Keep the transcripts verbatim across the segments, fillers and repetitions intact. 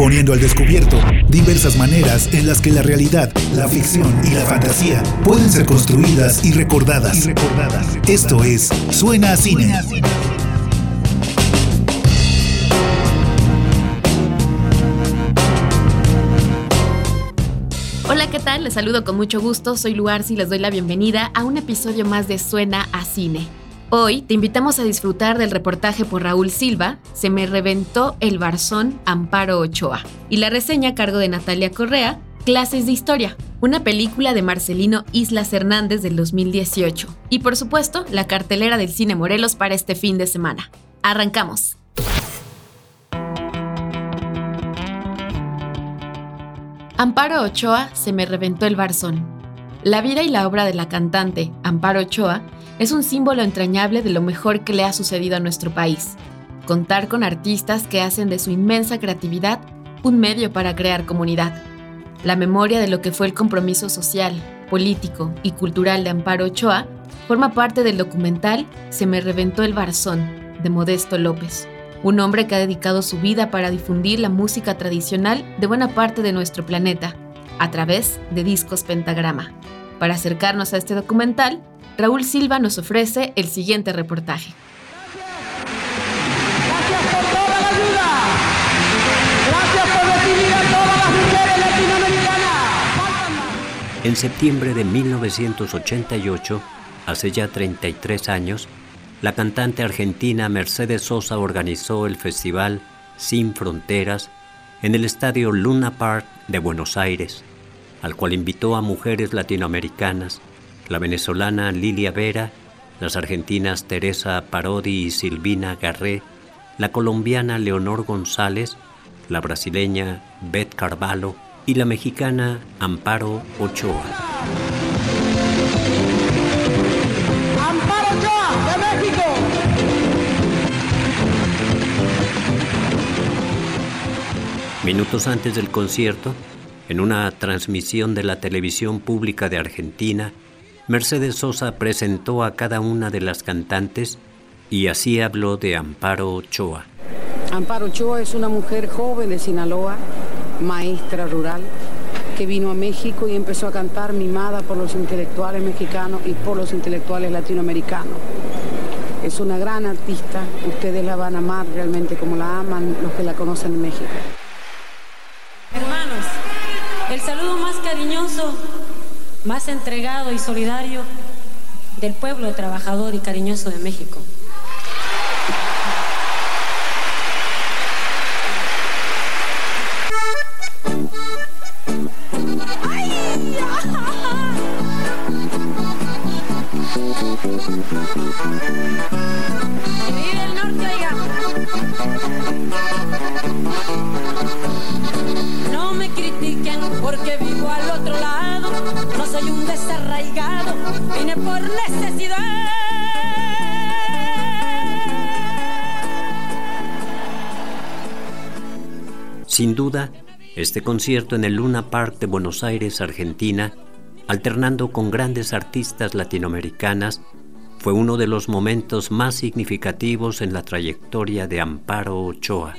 poniendo al descubierto diversas maneras en las que la realidad, la ficción y la fantasía pueden ser construidas y recordadas. Y recordadas. Esto es Suena a Cine. Suena a Cine. Hola, ¿qué tal? Les saludo con mucho gusto, soy Luarzi y les doy la bienvenida a un episodio más de Suena a Cine. Hoy te invitamos a disfrutar del reportaje por Raúl Silva, Se me reventó el barzón, Amparo Ochoa, y la reseña a cargo de Natalia Correa, Clases de Historia, una película de Marcelino Islas Hernández del dos mil dieciocho. Y por supuesto, la cartelera del Cine Morelos para este fin de semana. ¡Arrancamos! Amparo Ochoa, Se me reventó el barzón. La vida y la obra de la cantante Amparo Ochoa es un símbolo entrañable de lo mejor que le ha sucedido a nuestro país. Contar con artistas que hacen de su inmensa creatividad un medio para crear comunidad. La memoria de lo que fue el compromiso social, político y cultural de Amparo Ochoa forma parte del documental Se me reventó el barzón, de Modesto López, un hombre que ha dedicado su vida para difundir la música tradicional de buena parte de nuestro planeta, a través de Discos Pentagrama. Para acercarnos a este documental, Raúl Silva nos ofrece el siguiente reportaje. Gracias por toda la ayuda. Gracias por recibir a todas las mujeres latinoamericanas. En septiembre de mil novecientos ochenta y ocho, hace ya treinta y tres años, la cantante argentina Mercedes Sosa organizó el festival Sin Fronteras en el estadio Luna Park de Buenos Aires, al cual invitó a mujeres latinoamericanas, la venezolana Lilia Vera, las argentinas Teresa Parodi y Silvina Garré, la colombiana Leonor González, la brasileña Beth Carvalho y la mexicana Amparo Ochoa. Amparo Ochoa, de México. Minutos antes del concierto, en una transmisión de la televisión pública de Argentina, Mercedes Sosa presentó a cada una de las cantantes y así habló de Amparo Ochoa. Amparo Ochoa es una mujer joven de Sinaloa, maestra rural, que vino a México y empezó a cantar mimada por los intelectuales mexicanos y por los intelectuales latinoamericanos. Es una gran artista, ustedes la van a amar realmente como la aman los que la conocen en México. Hermanos, el saludo más cariñoso, más entregado y solidario del pueblo trabajador y cariñoso de México. Que vive el norte, oiga. No me critiquen porque vivo al otro lado. No soy un desarraigado, vine por necesidad. Sin duda, este concierto en el Luna Park de Buenos Aires, Argentina, alternando con grandes artistas latinoamericanas, fue uno de los momentos más significativos en la trayectoria de Amparo Ochoa.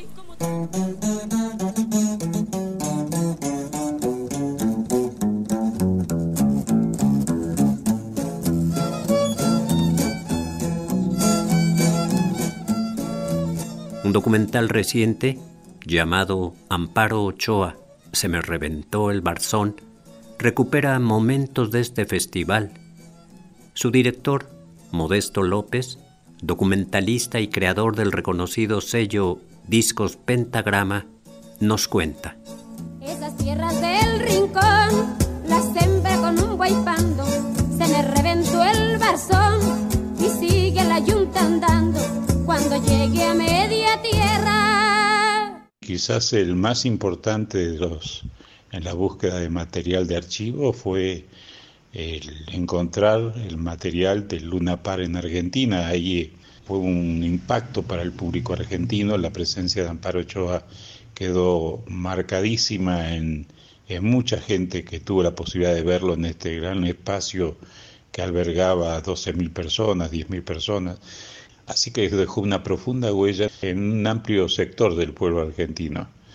Un documental reciente llamado Amparo Ochoa, Se me reventó el barzón, recupera momentos de este festival. Su director, Modesto López, documentalista y creador del reconocido sello Discos Pentagrama, nos cuenta. Esas tierras del rincón las sembré con un guaypando, se me reventó el barzón y sigue la yunta andando cuando llegue a media tierra. Quizás el más importante de los en la búsqueda de material de archivo fue el encontrar el material del Luna Park en Argentina. Ahí fue un impacto para el público argentino. La presencia de Amparo Ochoa quedó marcadísima en, en mucha gente que tuvo la posibilidad de verlo en este gran espacio que albergaba a doce mil personas, diez mil personas. Así que dejó una profunda huella en un amplio sector del pueblo argentino.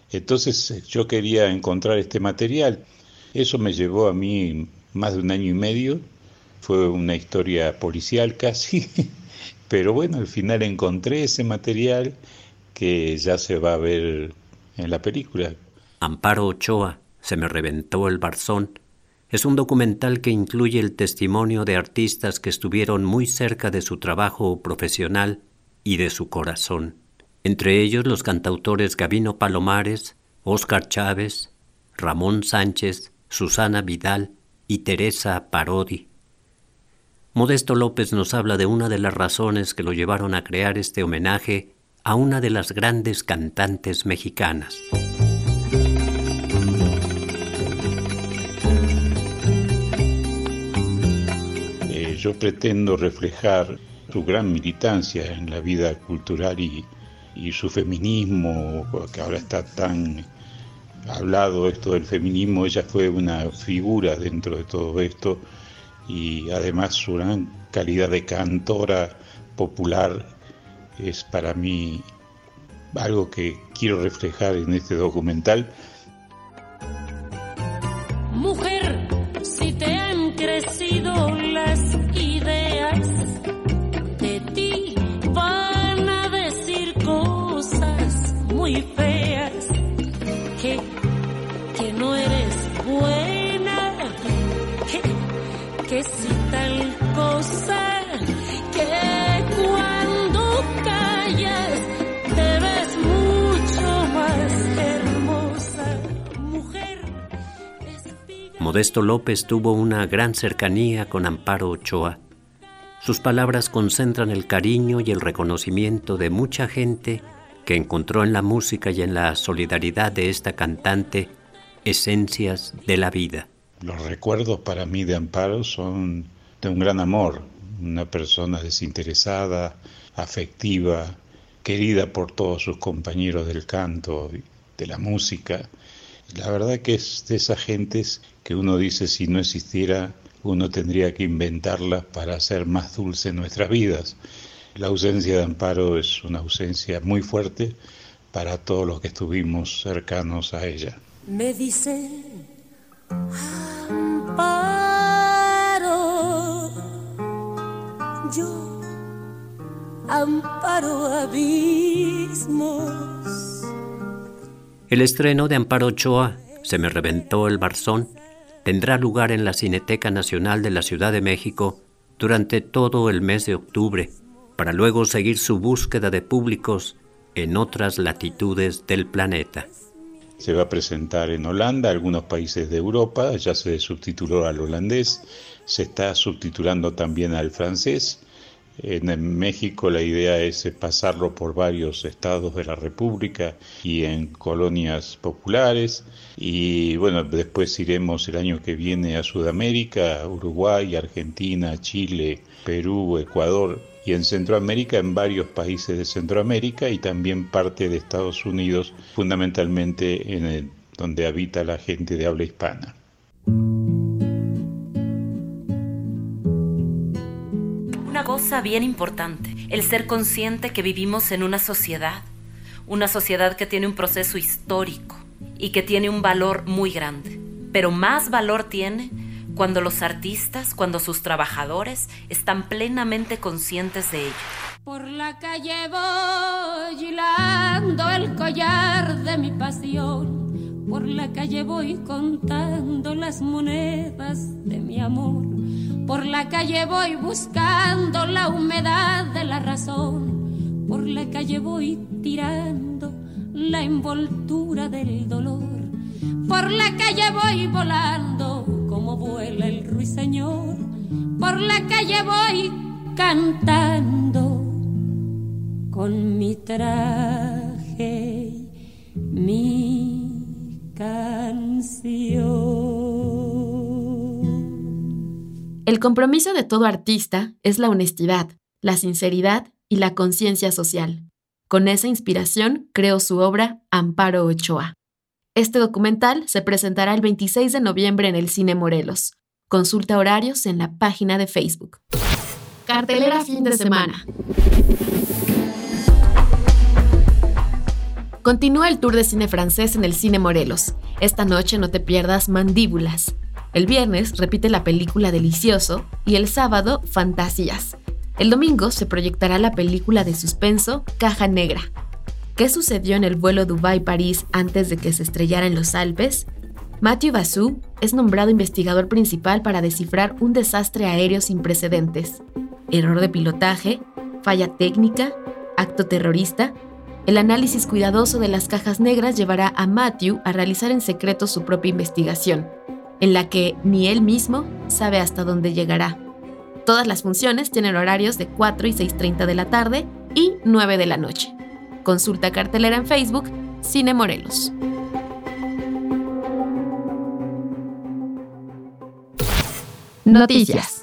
Entonces yo quería encontrar este material. Eso me llevó a mí más de un año y medio. Fue una historia policial casi, pero bueno, al final encontré ese material que ya se va a ver en la película. Amparo Ochoa, Se me reventó el barzón, es un documental que incluye el testimonio de artistas que estuvieron muy cerca de su trabajo profesional y de su corazón. Entre ellos los cantautores Gabino Palomares, Óscar Chávez, Ramón Sánchez, Susana Vidal y Teresa Parodi. Modesto López nos habla de una de las razones que lo llevaron a crear este homenaje a una de las grandes cantantes mexicanas. Eh, yo pretendo reflejar su gran militancia en la vida cultural y, y su feminismo, que ahora está tan hablado esto del feminismo. Ella fue una figura dentro de todo esto y además su gran calidad de cantora popular es para mí algo que quiero reflejar en este documental. Mujer, si te han crecido las ideas, de ti van a decir cosas muy feas, que, que no eres buena, que, que si tal cosa, que cuando callas te ves mucho más hermosa, mujer. Modesto López tuvo una gran cercanía con Amparo Ochoa. Sus palabras concentran el cariño y el reconocimiento de mucha gente que encontró en la música y en la solidaridad de esta cantante esencias de la vida. Los recuerdos para mí de Amparo son de un gran amor, una persona desinteresada, afectiva, querida por todos sus compañeros del canto, de la música. La verdad que es de esas gentes que uno dice si no existiera, uno tendría que inventarlas para hacer más dulce nuestras vidas. La ausencia de Amparo es una ausencia muy fuerte para todos los que estuvimos cercanos a ella. Me dicen Amparo, yo amparo abismos. El estreno de Amparo Ochoa, Se me reventó el barzón, tendrá lugar en la Cineteca Nacional de la Ciudad de México durante todo el mes de octubre, para luego seguir su búsqueda de públicos en otras latitudes del planeta. Se va a presentar en Holanda, algunos países de Europa, ya se subtituló al holandés, se está subtitulando también al francés. En México la idea es pasarlo por varios estados de la República y en colonias populares. Y bueno, después iremos el año que viene a Sudamérica, Uruguay, Argentina, Chile, Perú, Ecuador y en Centroamérica, en varios países de Centroamérica y también parte de Estados Unidos, fundamentalmente en el, donde habita la gente de habla hispana. Una cosa bien importante, el ser consciente que vivimos en una sociedad, una sociedad que tiene un proceso histórico y que tiene un valor muy grande, pero más valor tiene cuando los artistas, cuando sus trabajadores están plenamente conscientes de ello. Por la calle voy hilando el collar de mi pasión, por la calle voy contando las monedas de mi amor, por la calle voy buscando la humedad de la razón, por la calle voy tirando la envoltura del dolor, por la calle voy volando como vuela el ruiseñor, por la calle voy cantando con mi traje, mi canción. El compromiso de todo artista es la honestidad, la sinceridad y la conciencia social. Con esa inspiración creó su obra Amparo Ochoa. Este documental se presentará el veintiséis de noviembre en el Cine Morelos. Consulta horarios en la página de Facebook. Cartelera fin de semana. Continúa el tour de cine francés en el Cine Morelos. Esta noche no te pierdas Mandíbulas. El viernes repite la película Delicioso y el sábado Fantasías. El domingo se proyectará la película de suspenso Caja Negra. ¿Qué sucedió en el vuelo Dubái-París antes de que se estrellara en los Alpes? Mathieu Bassou es nombrado investigador principal para descifrar un desastre aéreo sin precedentes. ¿Error de pilotaje? ¿Falla técnica? ¿Acto terrorista? El análisis cuidadoso de las cajas negras llevará a Matthew a realizar en secreto su propia investigación, en la que ni él mismo sabe hasta dónde llegará. Todas las funciones tienen horarios de cuatro y seis treinta de la tarde y nueve de la noche. Consulta cartelera en Facebook, Cine Morelos. Noticias.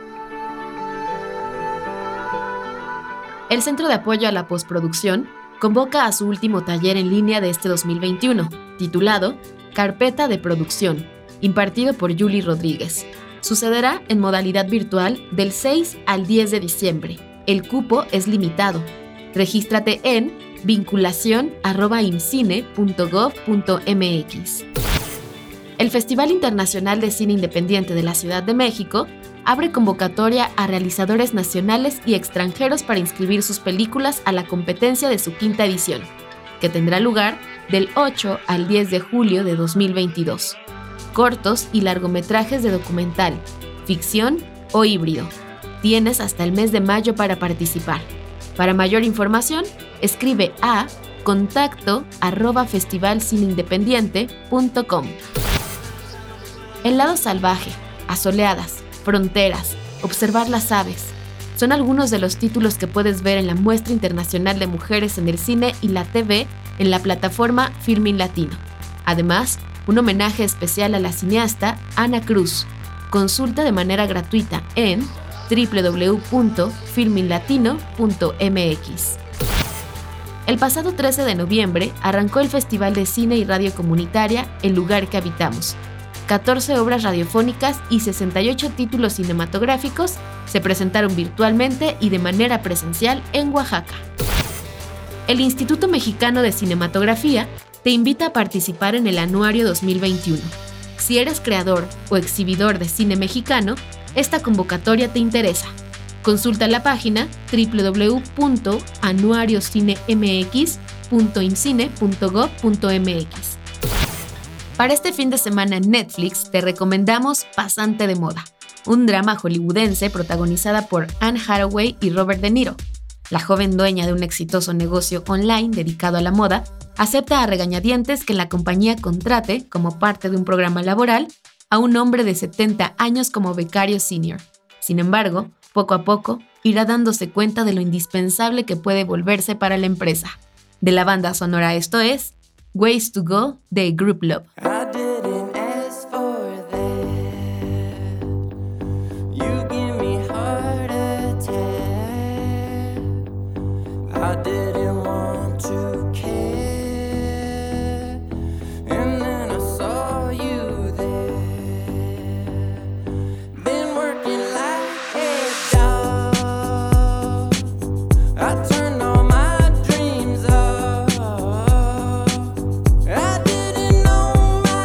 El Centro de Apoyo a la Postproducción convoca a su último taller en línea de este dos mil veintiuno, titulado Carpeta de Producción, impartido por Yuli Rodríguez. Sucederá en modalidad virtual del seis al diez de diciembre. El cupo es limitado. Regístrate en vinculación arroba imcine punto gov punto mx. El Festival Internacional de Cine Independiente de la Ciudad de México abre convocatoria a realizadores nacionales y extranjeros para inscribir sus películas a la competencia de su quinta edición, que tendrá lugar del ocho al diez de julio de dos mil veintidós. Cortos y largometrajes de documental, ficción o híbrido. Tienes hasta el mes de mayo para participar. Para mayor información, escribe a contacto arroba festivalcineindependiente punto com. El lado salvaje, asoleadas, fronteras, observar las aves. Son algunos de los títulos que puedes ver en la Muestra Internacional de Mujeres en el Cine y la T V en la plataforma Filmin Latino. Además, un homenaje especial a la cineasta Ana Cruz. Consulta de manera gratuita en doble u doble u doble u punto filmin latino punto m x. El pasado trece de noviembre arrancó el Festival de Cine y Radio Comunitaria El Lugar que Habitamos. catorce obras radiofónicas y sesenta y ocho títulos cinematográficos se presentaron virtualmente y de manera presencial en Oaxaca. El Instituto Mexicano de Cinematografía te invita a participar en el Anuario dos mil veintiuno. Si eres creador o exhibidor de cine mexicano, esta convocatoria te interesa. Consulta la página doble u doble u doble u punto anuario cine m x punto imcine punto gov punto m x. Para este fin de semana en Netflix te recomendamos Pasante de Moda, un drama hollywoodense protagonizada por Anne Hathaway y Robert De Niro. La joven dueña de un exitoso negocio online dedicado a la moda acepta a regañadientes que la compañía contrate, como parte de un programa laboral, a un hombre de setenta años como becario senior. Sin embargo, poco a poco irá dándose cuenta de lo indispensable que puede volverse para la empresa. De la banda sonora esto es Ways to Go de Group Love. I didn't know my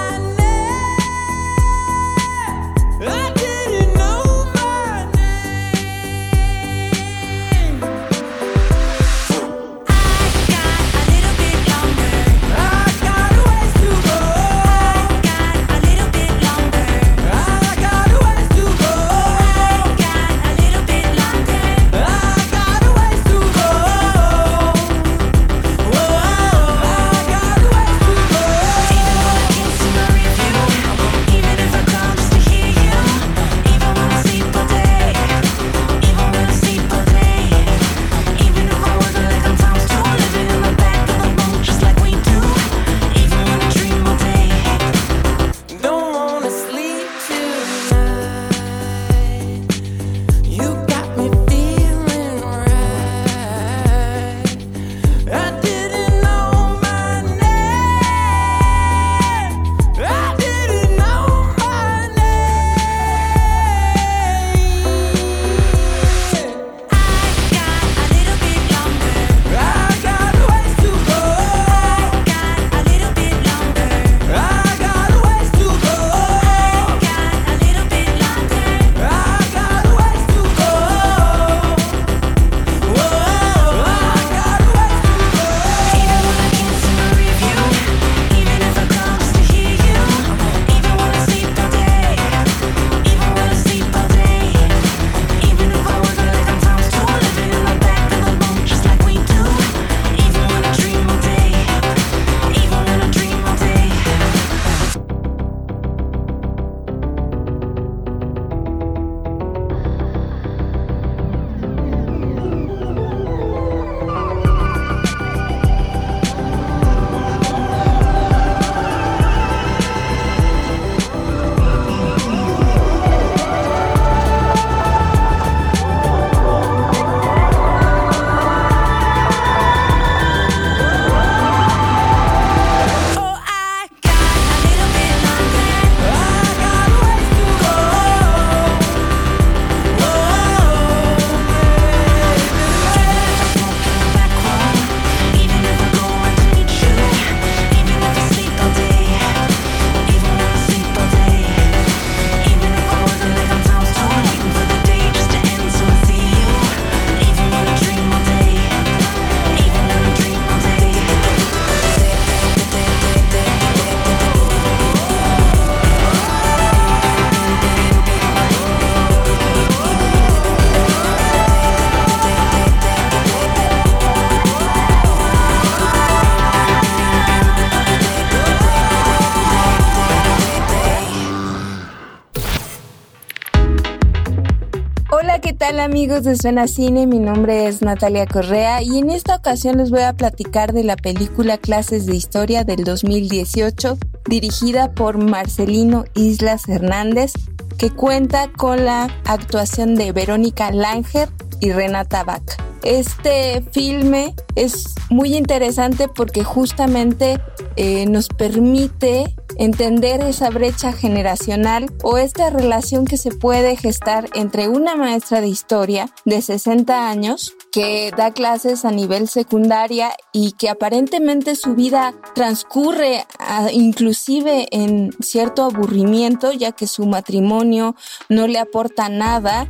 tal, amigos de Suena Cine? Mi nombre es Natalia Correa y en esta ocasión les voy a platicar de la película Clases de Historia del dos mil dieciocho, dirigida por Marcelino Islas Hernández, que cuenta con la actuación de Verónica Langer y Renata Vaca. Este filme es muy interesante porque justamente eh, nos permite entender esa brecha generacional o esta relación que se puede gestar entre una maestra de historia de sesenta años que da clases a nivel secundaria y que aparentemente su vida transcurre a, inclusive en cierto aburrimiento, ya que su matrimonio no le aporta nada,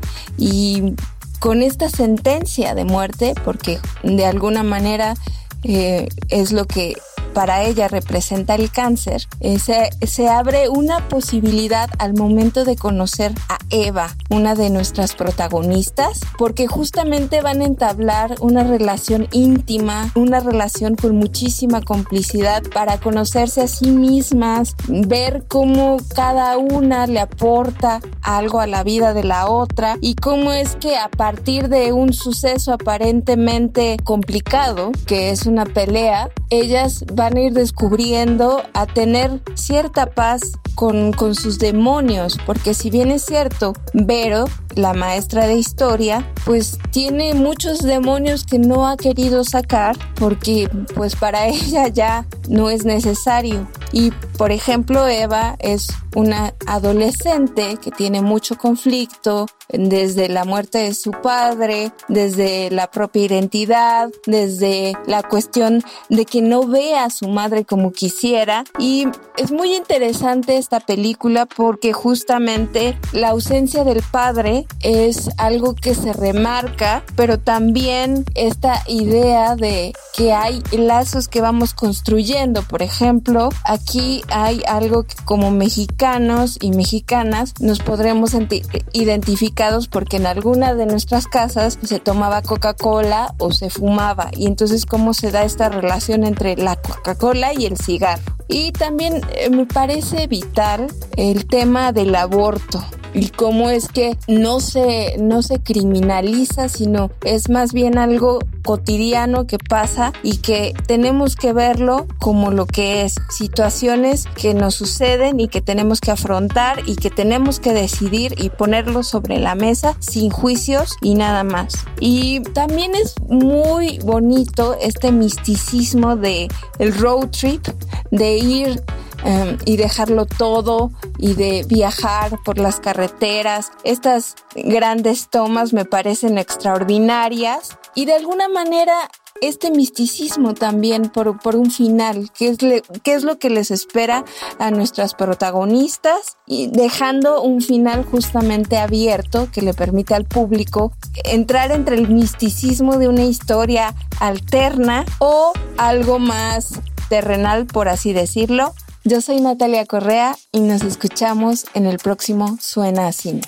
y con esta sentencia de muerte, porque de alguna manera eh, es lo que para ella representa el cáncer, eh, se, se abre una posibilidad al momento de conocer a Eva, una de nuestras protagonistas, porque justamente van a entablar una relación íntima, una relación con muchísima complicidad para conocerse a sí mismas, ver cómo cada una le aporta algo a la vida de la otra y cómo es que a partir de un suceso aparentemente complicado, que es una pelea, ellas van a ir descubriendo a tener cierta paz con, con sus demonios, porque si bien es cierto, Vero, la maestra de historia, pues tiene muchos demonios que no ha querido sacar porque pues para ella ya no es necesario. Y por ejemplo, Eva es una adolescente que tiene mucho conflicto desde la muerte de su padre, desde la propia identidad, desde la cuestión de que no ve a su madre como quisiera. Y es muy interesante esta película porque justamente la ausencia del padre es algo que se remarca, pero también esta idea de que hay lazos que vamos construyendo. Por ejemplo, aquí hay algo que como mexicanos y mexicanas nos podremos sentir identificados porque en alguna de nuestras casas se tomaba Coca-Cola o se fumaba, y entonces cómo se da esta relación entre la Coca-Cola y el cigarro. Y también eh, me parece vital el tema del aborto y cómo es que no se, no se criminaliza, sino es más bien algo cotidiano que pasa y que tenemos que verlo como lo que es, situaciones que nos suceden y que tenemos que afrontar y que tenemos que decidir y ponerlo sobre la mesa sin juicios y nada más. Y también es muy bonito este misticismo de el road trip, de ir Um, y dejarlo todo y de viajar por las carreteras. Estas grandes tomas me parecen extraordinarias y de alguna manera este misticismo también por, por un final, que es, le, que es lo que les espera a nuestras protagonistas, y dejando un final justamente abierto que le permite al público entrar entre el misticismo de una historia alterna o algo más terrenal, por así decirlo. Yo soy Natalia Correa y nos escuchamos en el próximo Suena a Cine.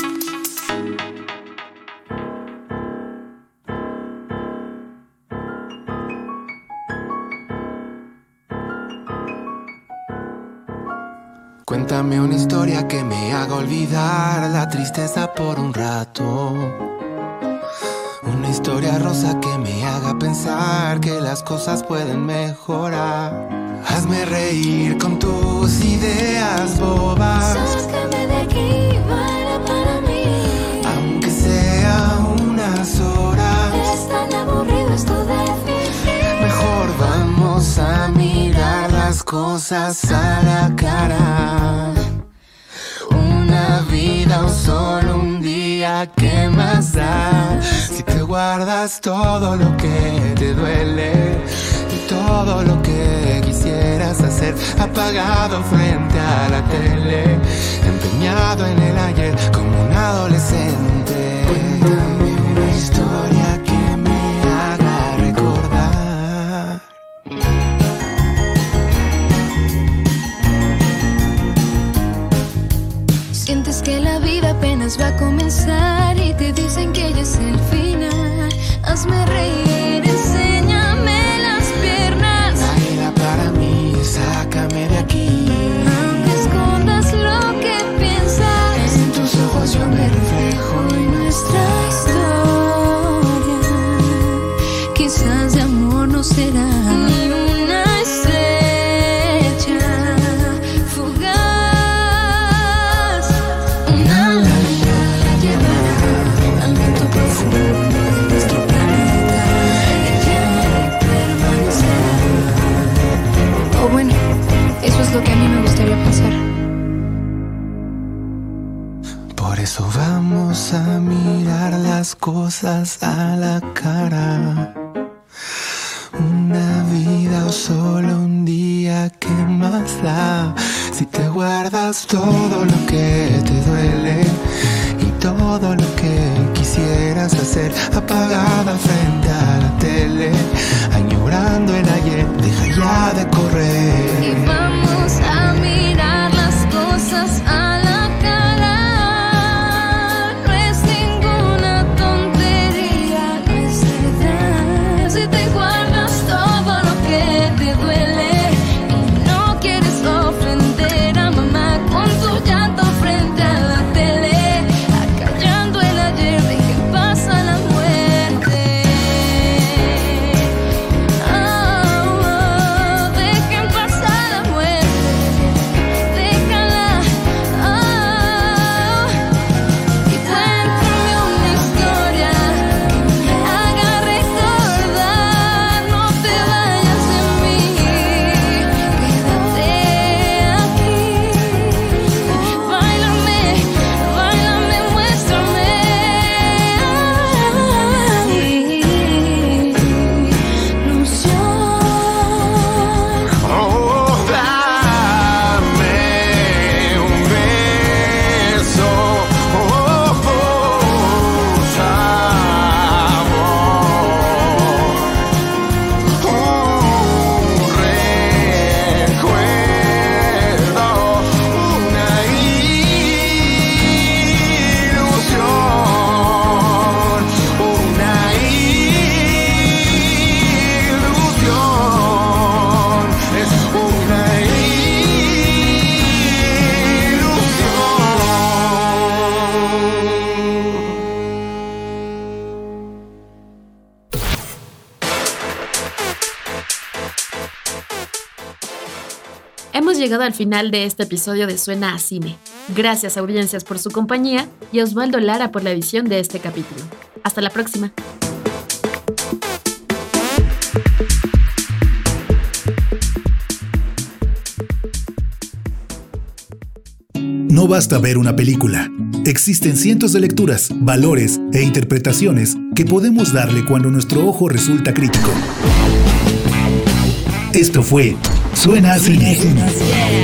Cuéntame una historia que me haga olvidar la tristeza por un rato. Una historia rosa que me haga pensar que las cosas pueden mejorar. Hazme reír con tus ideas bobas. Sácame de aquí, baila para mí. Aunque sea unas horas. Es tan aburrido esto de fingir. Mejor vamos a mirar las cosas a la cara. Una vida o solo un día, ¿qué más da? Si te guardas todo lo que te duele y todo lo que quisieras hacer, apagado frente a la tele, empeñado en el ayer como un adolescente. Cuéntame una historia que me haga recordar. Sientes que la vida apenas va a comenzar y te dicen que ya es el final. Hazme reír, enséñame las piernas. Baila para mí, sácame de aquí. Aunque escondas lo que piensas, en tus ojos yo me reflejo y nuestra historia Vamos a mirar las cosas a la cara. Una vida o solo un día, ¿qué más da? Si te guardas todo lo que te duele y todo lo que quisieras hacer, apagada frente a la tele, añorando el ayer, deja ya de correr. Y vamos a mirar las cosas a la cara. No es ninguna tontería, no es verdad. Si te guardas todo lo que te duele y no quieres ofender a mamá con tu llanto frente a la tele, acallando el ayer, dejen pasar la muerte. Oh, oh, dejen pasar la muerte, déjala. Oh, y cuéntame una historia que me haga recordar. No te vayas de mí, quédate aquí. Báilame, báilame, muéstrame. Ilusión. Oh, dame un beso, oh, oh, sabor, un recuerdo, una ilusión, una ilusión, es una Hemos llegado al final de este episodio de Suena a Cine. Gracias, audiencias, por su compañía y a Osvaldo Lara por la edición de este capítulo. Hasta la próxima. No basta ver una película. Existen cientos de lecturas, valores e interpretaciones que podemos darle cuando nuestro ojo resulta crítico. Esto fue Suena a Cine.